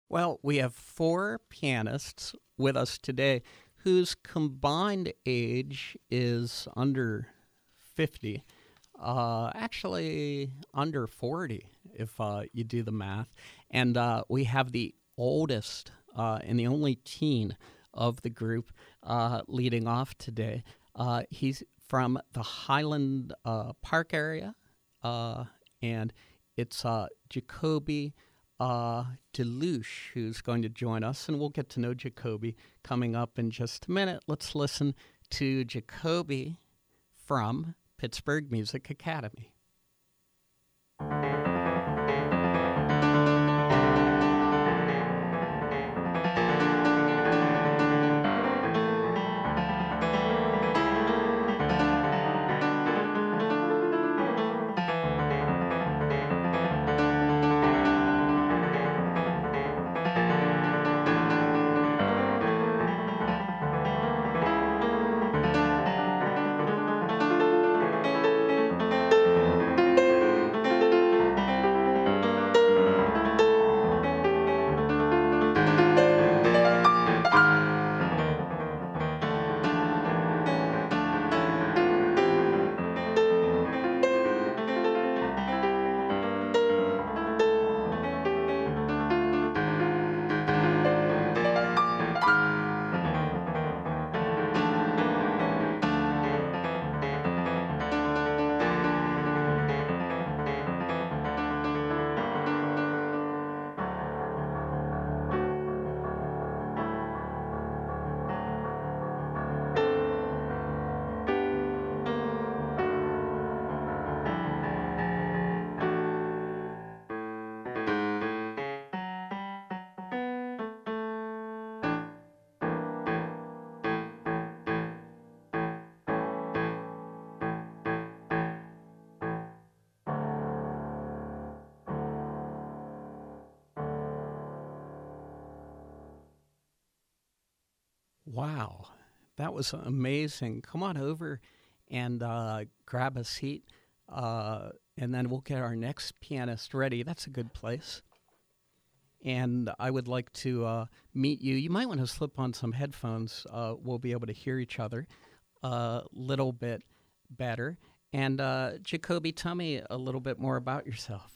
Well, we have four pianists with us today whose combined age is under 50. Actually, under 40, if you do the math. And we have the oldest and the only teen of the group leading off today. He's from the Highland Park area, and it's Jacoby Delouche who's going to join us, and we'll get to know Jacoby coming up in just a minute. Let's listen to Jacoby from Pittsburgh Music Academy. Wow, that was amazing. Come on over and grab a seat, and then we'll get our next pianist ready. That's a good place. And I would like to meet you. You might want to slip on some headphones. We'll be able to hear each other a little bit better. And Jacoby, tell me a little bit more about yourself.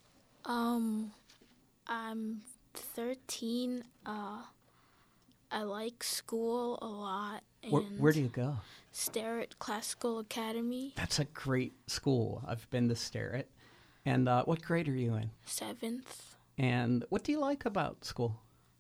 I'm 13. I like school a lot. And Where do you go? Starrett Classical Academy. That's a great school. I've been to Starrett. And what grade are you in? 7th. And what do you like about school?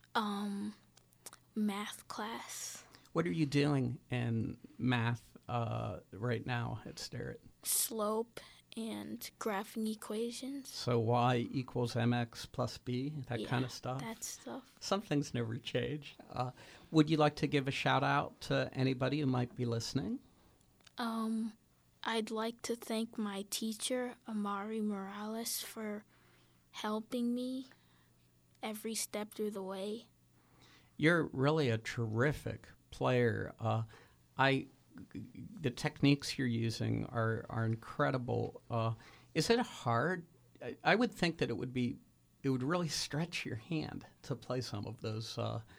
Math class. What are you doing in math right now at Starrett? Slope and graphing equations. So y equals mx plus b, that kind of stuff? That stuff. Some things never change. Would you like to give a shout out to anybody who might be listening? I'd like to thank my teacher, Amari Morales, for helping me every step through the way. You're really a terrific player. The techniques you're using are incredible. Is it hard? I would think that it would really stretch your hand to play some of those.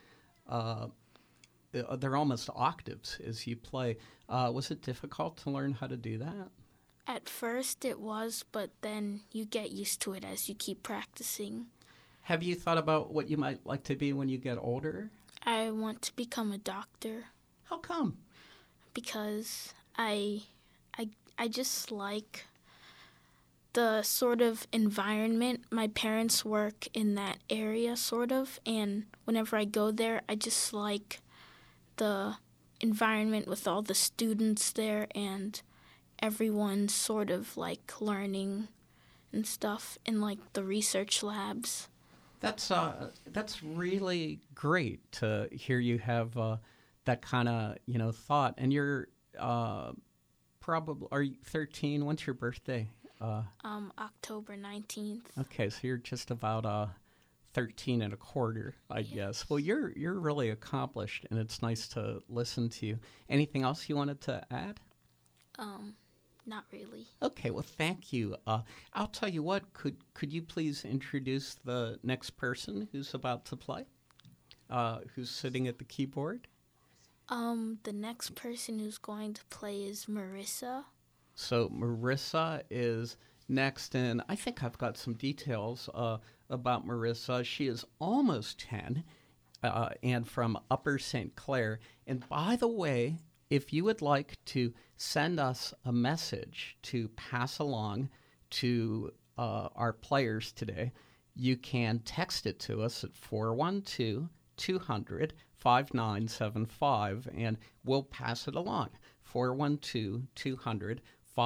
They're almost octaves as you play. Was it difficult to learn how to do that? At first it was, but then you get used to it as you keep practicing. Have you thought about what you might like to be when you get older? I want to become a doctor. How come? Because I just like the sort of environment. My parents work in that area, sort of, and whenever I go there, I just like the environment with all the students there and everyone sort of like learning and stuff in like the research labs. That's really great to hear you have that kind of thought. And you're probably, are you 13? When's your birthday? October 19th. Okay, so you're just about 13 and a quarter, I guess. Well, you're really accomplished, and it's nice to listen to you. Anything else you wanted to add? Not really. Okay, well, thank you. I'll tell you what. Could you please introduce the next person who's about to play? Who's sitting at the keyboard? The next person who's going to play is Marissa. So Marissa is next, and I think I've got some details about Marissa. She is almost 10 and from Upper St. Clair. And by the way, if you would like to send us a message to pass along to our players today, you can text it to us at 412 200 5975, and we'll pass it along. 412 200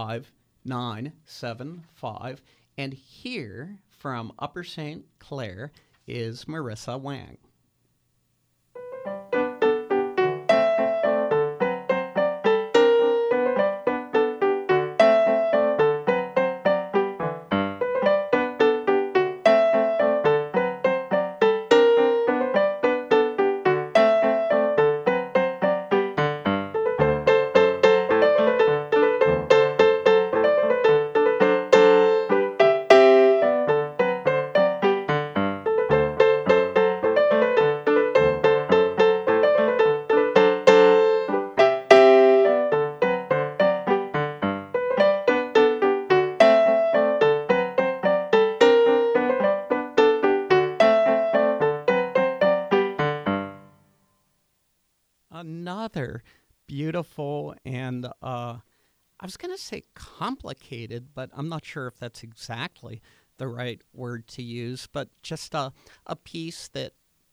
5975. And here from Upper St. Clair is Marissa Wang. Another beautiful and I was going to say complicated, but I'm not sure if that's exactly the right word to use, but just a piece that,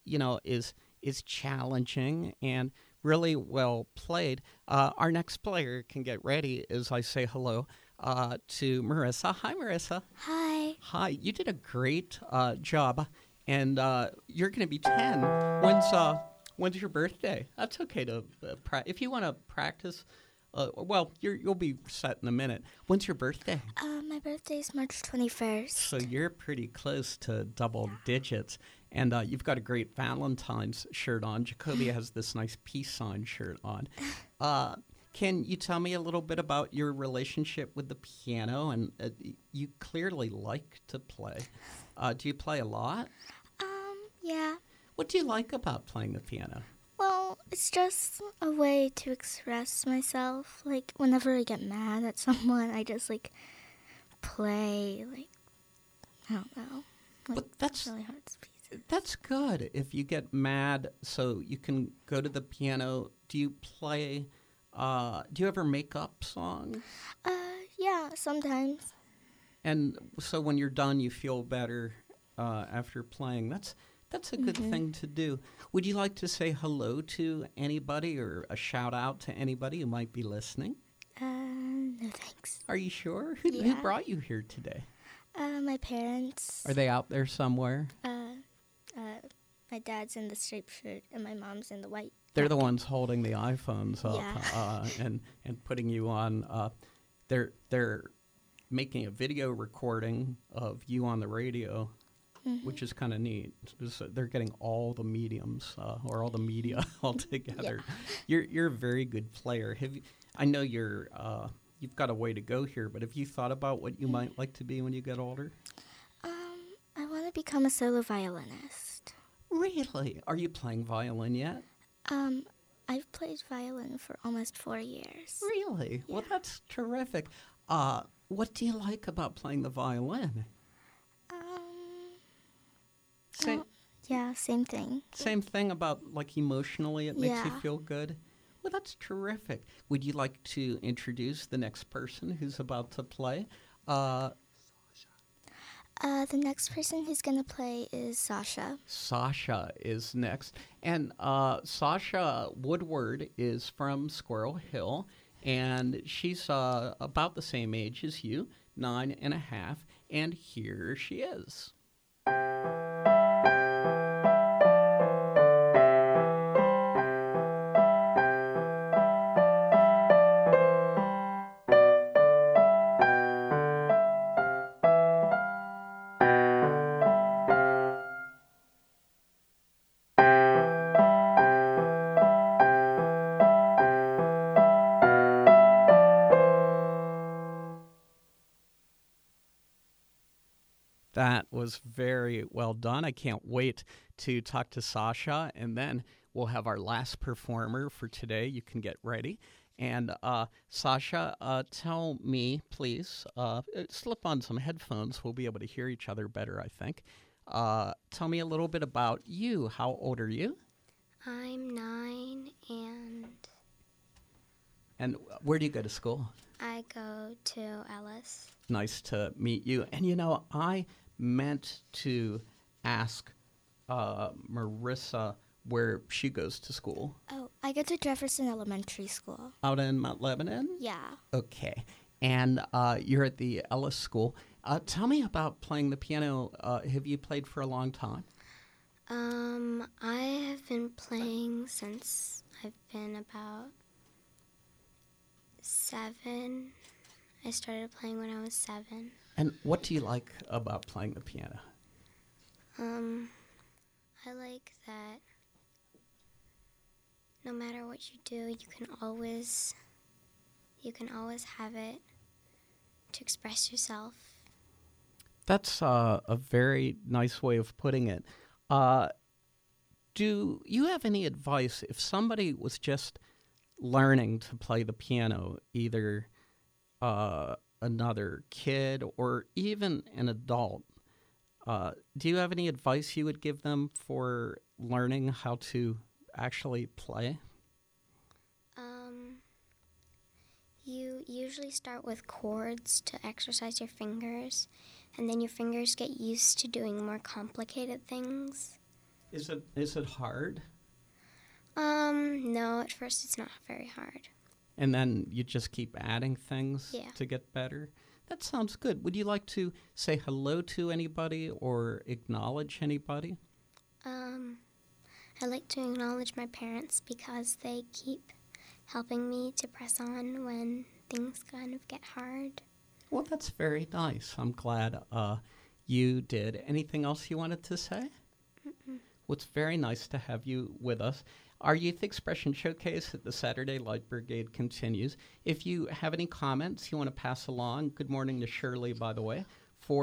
is challenging and really well played. Our next player can get ready as I say hello to Marissa. Hi, Marissa. Hi. Hi. You did a great job, and you're going to be 10. When's your birthday? That's okay to if you want to practice. You'll be set in a minute. When's your birthday? My birthday is March 21st. So you're pretty close to double digits. And you've got a great Valentine's shirt on. Jacoby has this nice peace sign shirt on. Can you tell me a little bit about your relationship with the piano? And you clearly like to play. Do you play a lot? Yeah. What do you like about playing the piano? Well, it's just a way to express myself. Like, whenever I get mad at someone, I just, play, I don't know. But that's really hard to speak. That's good. If you get mad, so you can go to the piano. Do you play, do you ever make up songs? Yeah, sometimes. And so when you're done, you feel better after playing. That's a good thing to do. Would you like to say hello to anybody or a shout out to anybody who might be listening? No thanks. Are you sure? Who brought you here today? My parents. Are they out there somewhere? My dad's in the striped shirt and my mom's in the white. They're the ones holding the iPhones up and putting you on. They're making a video recording of you on the radio. Which is kind of neat. They're getting all the mediums or all the media all together. Yeah. You're a very good player. I know you've got a way to go here, but have you thought about what you might like to be when you get older? I want to become a solo violinist. Really? Are you playing violin yet? I've played violin for almost 4 years. Really? Yeah. Well, that's terrific. What do you like about playing the violin? Same thing. Same thing about, emotionally it makes you feel good? Well, that's terrific. Would you like to introduce the next person who's about to play? The next person who's going to play is Sasha. Sasha is next. And Sasha Woodward is from Squirrel Hill, and she's about the same age as you, 9.5, and here she is. was very well done. I can't wait to talk to Sasha, and then we'll have our last performer for today. You can get ready. And Sasha, tell me, please, slip on some headphones. We'll be able to hear each other better, I think. Tell me a little bit about you. How old are you? I'm 9 and And where do you go to school? I go to Ellis. Nice to meet you. And I meant to ask Marissa where she goes to school. Oh, I go to Jefferson Elementary School. Out in Mount Lebanon? Yeah. Okay. And you're at the Ellis School. Tell me about playing the piano. Have you played for a long time? I have been playing since I've been about 7. I started playing when I was 7. And what do you like about playing the piano? I like that no matter what you do, you can always have it to express yourself. That's a very nice way of putting it. Do you have any advice if somebody was just learning to play the piano, either another kid or even an adult? Do you have any advice you would give them for learning how to actually play? You usually start with chords to exercise your fingers, and then your fingers get used to doing more complicated things. Is it hard? No, at first it's not very hard. And then you just keep adding things Yeah. to get better? That sounds good. Would you like to say hello to anybody or acknowledge anybody? I like to acknowledge my parents because they keep helping me to press on when things kind of get hard. Well, that's very nice. I'm glad you did. Anything else you wanted to say? Mm-mm. Well, it's very nice to have you with us. Our Youth Expression Showcase at the Saturday Light Brigade continues. If you have any comments you want to pass along, good morning to Shirley, by the way,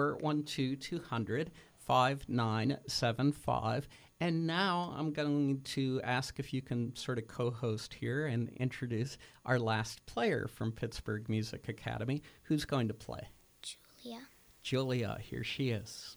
412-200-5975. And now I'm going to ask if you can sort of co-host here and introduce our last player from Pittsburgh Music Academy. Who's going to play? Julia. Julia, here she is.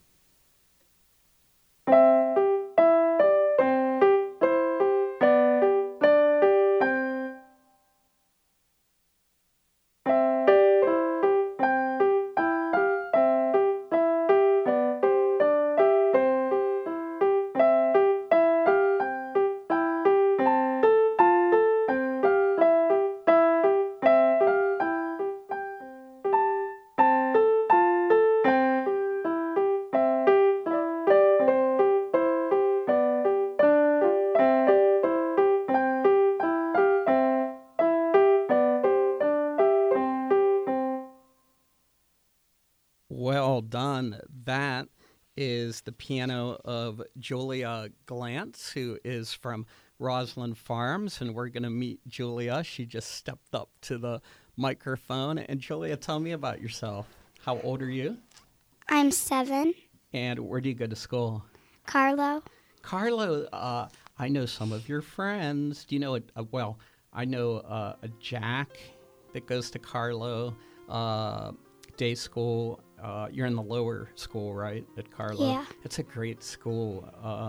Well done. That is the piano of Julia Glantz, who is from Roslyn Farms, and we're going to meet Julia. She just stepped up to the microphone. And Julia, tell me about yourself. How old are you? I'm 7. And where do you go to school? Carlo. Carlo, I know some of your friends. Do you know I know a Jack that goes to Carlo day school. You're in the lower school, right, at Carlo? Yeah. It's a great school.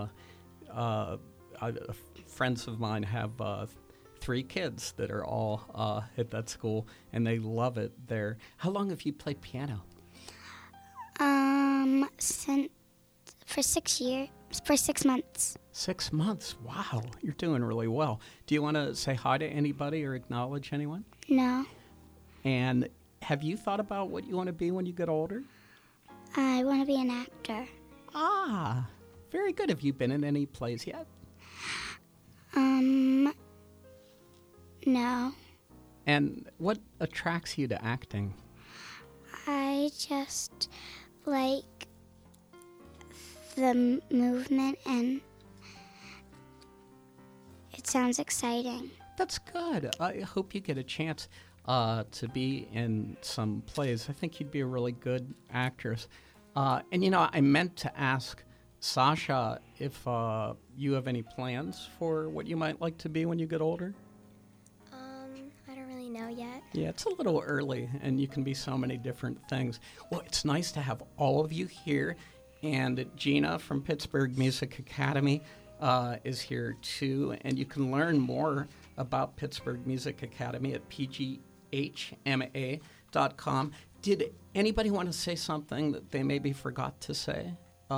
Friends of mine have 3 kids that are all at that school, and they love it there. How long have you played piano? For 6 months. 6 months. Wow, you're doing really well. Do you want to say hi to anybody or acknowledge anyone? No. And have you thought about what you want to be when you get older? I want to be an actor. Ah, very good. Have you been in any plays yet? No. And what attracts you to acting? I just like the movement, and it sounds exciting. That's good. I hope you get a chance to be in some plays. I think you'd be a really good actress. And I meant to ask Sasha if you have any plans for what you might like to be when you get older. I don't really know yet. Yeah, it's a little early, and you can be so many different things. Well, it's nice to have all of you here, and Gina from Pittsburgh Music Academy is here too, and you can learn more about Pittsburgh Music Academy at pghma.com. Did anybody want to say something that they maybe forgot to say?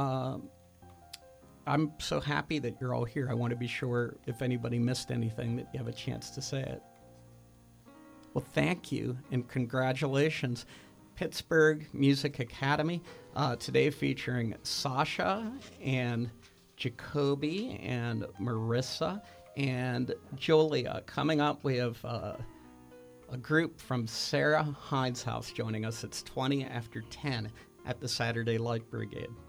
I'm so happy that you're all here. I want to be sure if anybody missed anything that you have a chance to say it. Well, thank you and congratulations. Pittsburgh Music Academy, today featuring Sasha and Jacoby and Marissa and Julia. Coming up, we have a group from Sarah Hines House joining us. It's 20 after 10 at the Saturday Light Brigade.